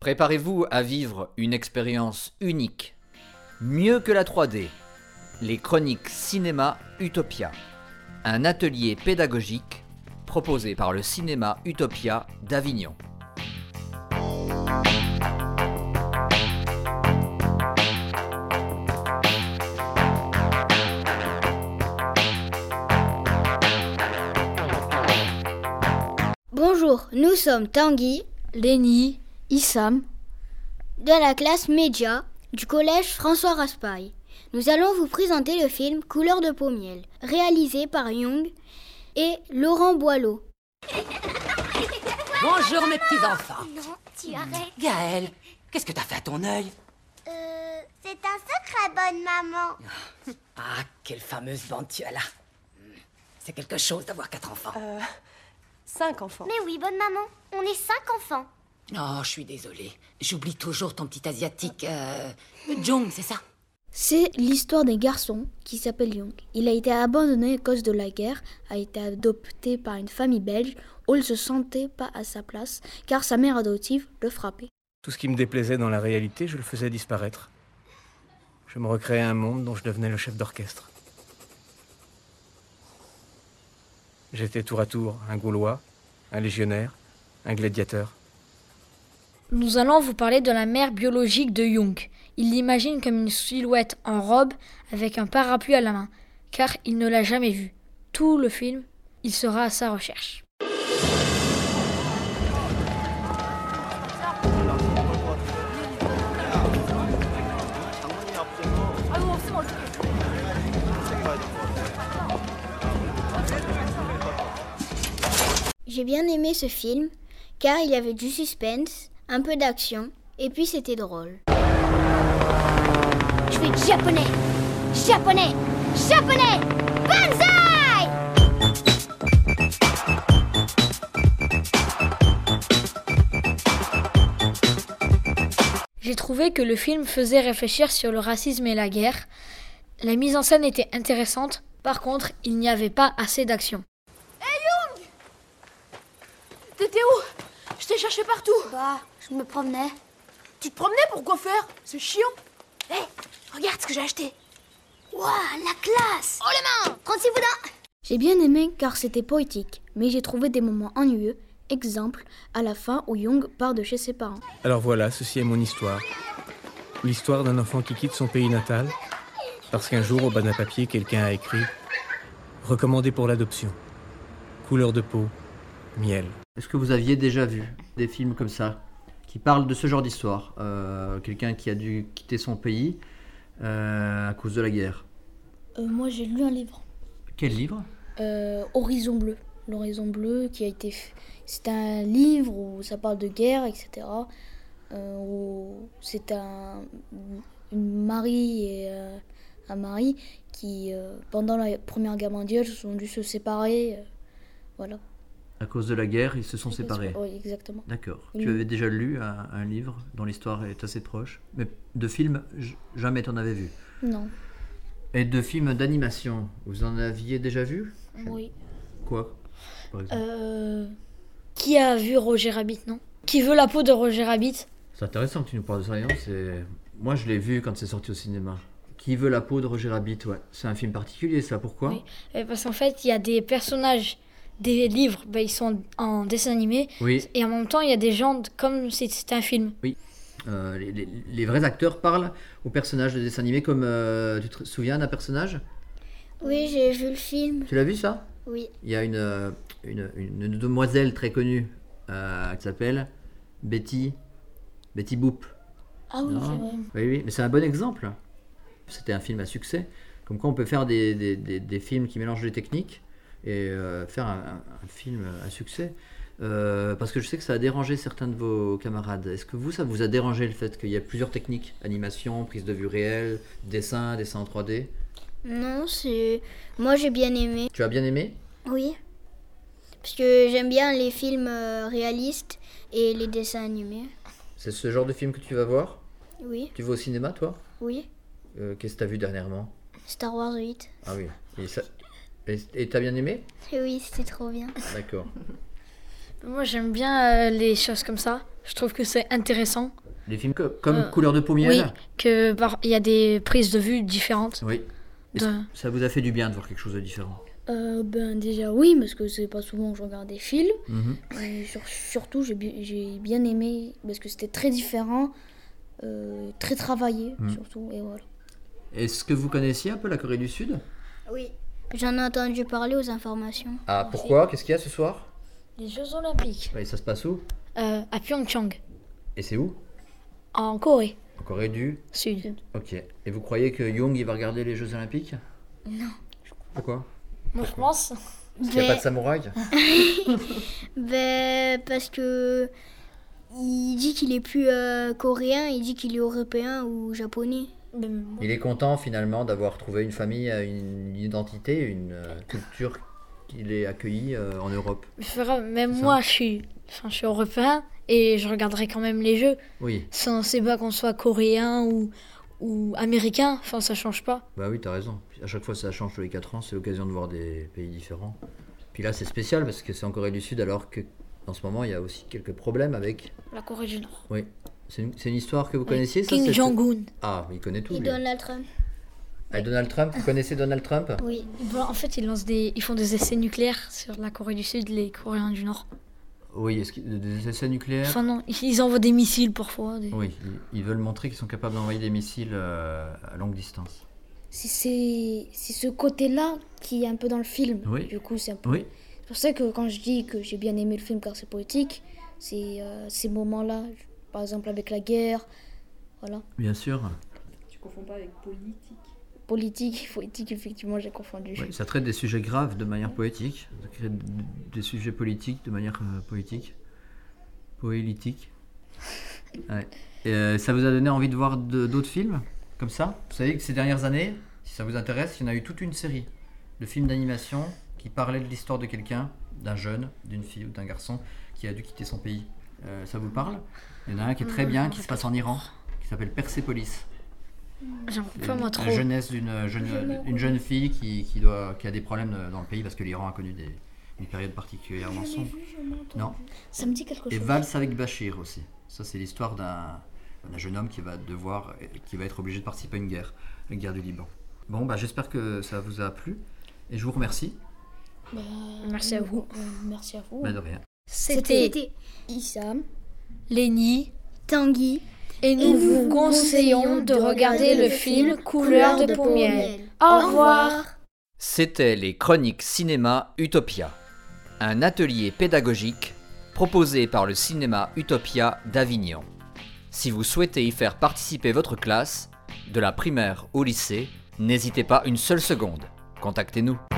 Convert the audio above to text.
Préparez-vous à vivre une expérience unique, mieux que la 3D, les chroniques cinéma Utopia, un atelier pédagogique proposé par le cinéma Utopia d'Avignon. Bonjour, nous sommes Tanguy, Lénie, Issam, de la classe Média du collège François Raspail. Nous allons vous présenter le film Couleur de peau miel, réalisé par Young et Laurent Boileau. Bonjour mes petits enfants. Non, tu arrêtes. Gaël, qu'est-ce que t'as fait à ton œil? C'est un secret, bonne maman. Ah, quelle fameuse bande tu as là. C'est quelque chose d'avoir 4 enfants. 5 enfants. Mais oui, bonne maman, on est 5 enfants. Oh, je suis désolée. J'oublie toujours ton petit asiatique. Jung, c'est ça? c'est l'histoire d'un garçon qui s'appelle Young. Il a été abandonné à cause de la guerre, a été adopté par une famille belge où il ne se sentait pas à sa place car sa mère adoptive le frappait. Tout ce qui me déplaisait dans la réalité, je le faisais disparaître. Je me recréais un monde dont je devenais le chef d'orchestre. J'étais tour à tour un Gaulois, un légionnaire, un gladiateur. Nous allons vous parler de la mère biologique de Young. Il l'imagine comme une silhouette en robe avec un parapluie à la main, car il ne l'a jamais vue. Tout le film, il sera à sa recherche. J'ai bien aimé ce film car il y avait du suspense, un peu d'action et puis c'était drôle. Je vais être japonais. Japonais. Japonais. Banzai! J'ai trouvé que le film faisait réfléchir sur le racisme et la guerre. La mise en scène était intéressante, par contre, il n'y avait pas assez d'action. T'étais où? Je t'ai cherché partout. Bah, je me promenais. Tu te promenais pour quoi faire? C'est chiant. Hé, regarde ce que j'ai acheté. Waouh, la classe. Oh les mains. 36 boudins. J'ai bien aimé car c'était poétique, mais j'ai trouvé des moments ennuyeux. Exemple, à la fin où Young part de chez ses parents. Alors voilà, ceci est mon histoire. L'histoire d'un enfant qui quitte son pays natal, parce qu'un jour, au bas d'un papier, quelqu'un a écrit « Recommandé pour l'adoption. Couleur de peau, miel ». Est-ce que vous aviez déjà vu des films comme ça, qui parlent de ce genre d'histoire? Quelqu'un qui a dû quitter son pays à cause de la guerre. Moi j'ai lu un livre, Quel livre? Horizon bleu. L'horizon bleu qui a été... C'est un livre où ça parle de guerre, etc. Où c'est une mari et un mari qui, pendant la Première Guerre mondiale, ont dû se séparer. Voilà. À cause de la guerre, ils se sont séparés. Oui, exactement. D'accord. Oui. Tu avais déjà lu un livre dont l'histoire est assez proche, mais de films, jamais t'en avais vu. Non. Et de films d'animation, vous en aviez déjà vu? Oui. Quoi, par exemple? Qui a vu Roger Rabbit, non? Qui veut la peau de Roger Rabbit? C'est intéressant que tu nous parles de ça, Yann. Moi, je l'ai vu quand c'est sorti au cinéma. Qui veut la peau de Roger Rabbit, ouais. C'est un film particulier, ça. Pourquoi? Oui. Parce qu'en fait, il y a des personnages des livres, ils sont en dessin animé. Oui. Et en même temps, il y a des gens comme si c'était un film. Oui. Les vrais acteurs parlent aux personnages de dessin animé comme... tu te souviens d'un personnage? Oui, j'ai vu le film. Tu l'as vu, ça? Oui. Il y a une demoiselle très connue qui s'appelle Betty Boop. Ah oui, Non. c'est vrai. Oui, oui, mais c'est un bon exemple. C'était un film à succès. Comme quoi on peut faire des films qui mélangent les techniques et faire un film à succès. Parce que je sais que ça a dérangé certains de vos camarades. Est-ce que ça vous a dérangé le fait qu'il y a plusieurs techniques? Animation, prise de vue réelle, dessin en 3D? Non, moi j'ai bien aimé. Tu as bien aimé? Oui. Parce que j'aime bien les films réalistes et les dessins animés. C'est ce genre de film que tu vas voir? Oui. Tu vas au cinéma, toi? Oui. Qu'est-ce que tu as vu dernièrement? Star Wars 8. Ah oui. Et t'as bien aimé? Oui, c'était trop bien. D'accord. Moi, j'aime bien les choses comme ça. Je trouve que c'est intéressant. Les films comme Couleur de peau miel. Oui, qu'il y a des prises de vue différentes. Oui. Est-ce que ça vous a fait du bien de voir quelque chose de différent? Déjà oui, parce que c'est pas souvent que je regarde des films. Mhm. Et surtout, j'ai bien aimé, parce que c'était très différent, très travaillé, surtout. Et voilà. Est-ce que vous connaissiez un peu la Corée du Sud? Oui. J'en ai entendu parler aux informations. Ah, pourquoi? Qu'est-ce qu'il y a ce soir? Les Jeux Olympiques. Et ça se passe où? À Pyeongchang, Et c'est où? en Corée En Corée du Sud. Ok. Et vous croyez que Young il va regarder les Jeux Olympiques? Non. Pourquoi? Moi, je pense. Parce qu'il n'y a pas de samouraï? Parce que il dit qu'il est plus coréen, il dit qu'il est européen ou japonais. Il est content finalement d'avoir trouvé une famille, une identité, une culture qu'il est accueilli en Europe. Même C'est moi, je suis européen et je regarderai quand même les jeux. Oui, C'est pas qu'on soit coréen ou américain, ça change pas. bah oui, t'as raison. À chaque fois ça change tous les 4 ans, c'est l'occasion de voir des pays différents. Puis là c'est spécial parce que c'est en Corée du Sud alors que en ce moment il y a aussi quelques problèmes avec... La Corée du Nord. Oui, c'est une histoire que vous connaissiez ça? Kim Jong-un. Ah, il connaît tout Et lui. Donald Trump. Ah, Donald Trump, vous connaissez Donald Trump? Oui. En fait, ils font des essais nucléaires sur la Corée du Sud, les Coréens du Nord. Oui, est-ce qu'il y a des essais nucléaires? Enfin non, ils envoient des missiles parfois. Oui, ils veulent montrer qu'ils sont capables d'envoyer des missiles à longue distance. C'est ce côté-là qui est un peu dans le film. Oui. Du coup, c'est un peu... Oui, C'est pour ça que quand je dis que j'ai bien aimé le film car c'est poétique, c'est ces moments-là, par exemple avec la guerre, voilà. bien sûr. Tu confonds pas avec politique. Poétique, effectivement, j'ai confondu. Oui, ça traite des sujets graves de manière poétique, ça crée des sujets politiques de manière poétique, poélitique. Ouais. Et ça vous a donné envie de voir d'autres films comme ça? Vous savez que ces dernières années, si ça vous intéresse, il y en a eu toute une série de films d'animation qui parlaient de l'histoire de quelqu'un, d'un jeune, d'une fille ou d'un garçon qui a dû quitter son pays. Ça vous parle? Il y en a un qui est très bien, qui se passe en Iran, qui s'appelle Persepolis. J'en peux pas moi trop. La jeunesse d'une jeune fille qui a des problèmes dans le pays parce que l'Iran a connu une période particulièrement sombre. Non. Ça me dit quelque chose. Et Valse avec Bachir aussi. Ça, c'est l'histoire d'un jeune homme qui va être obligé de participer à une guerre, la guerre du Liban. Bon, j'espère que ça vous a plu et je vous remercie. Merci à vous. Merci à vous. De rien. C'était Issam, Lenny, Tanguy. et nous vous conseillons de regarder le film Couleur de peau miel. Au revoir. C'était les Chroniques Cinéma Utopia, un atelier pédagogique proposé par le cinéma Utopia d'Avignon. Si vous souhaitez y faire participer votre classe, de la primaire au lycée, n'hésitez pas une seule seconde. Contactez-nous.